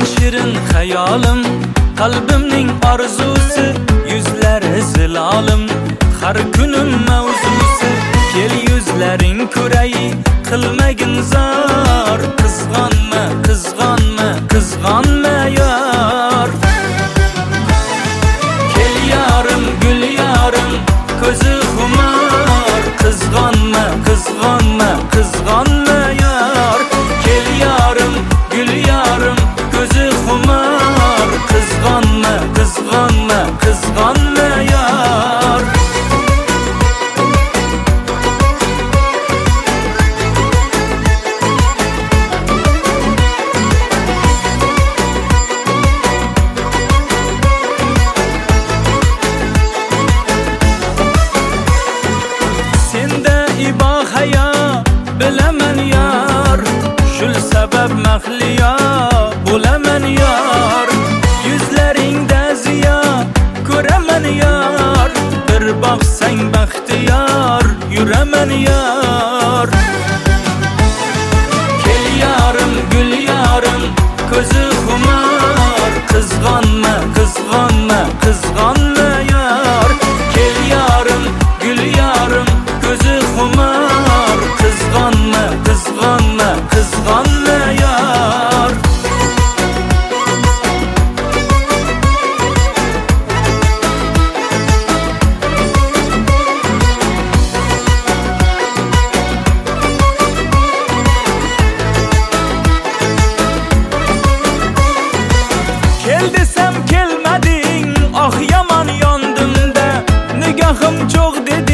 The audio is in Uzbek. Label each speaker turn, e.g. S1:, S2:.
S1: shirin hayolim, qalbimning orzusi, yuzlari zilolim, har kunim mavzusi. Kel yuzlaring ko'ray, qilmagin zor, qizg'onma, qizg'onma, qizg'onma yor. Kel yarim, gul yarim, ko'zi xumor, qizg'onma, qizg'onma, qizg'onma yor. Kel yarim, gul yarim, ko'zi xumor, qizg'onma, qizg'onma, qizg'onma yor. Bilaman yor, shul sabab mahliyo bo'laman yor. Yuzlaringda ziyo ko'raman yor, bir boqsang baxtiyor yuraman yor. Kel yarim, gul yarim, ko'zi xumor, qizg'onma, qizg'onma, qizg'onma yor. Kel yarim, gul yarim, ko'zi xumor, qizg'onma, qizg'onma, qizg'onma yor. Kel desam kelmading, oh yomon yondimda, nigohim cho'g' dedi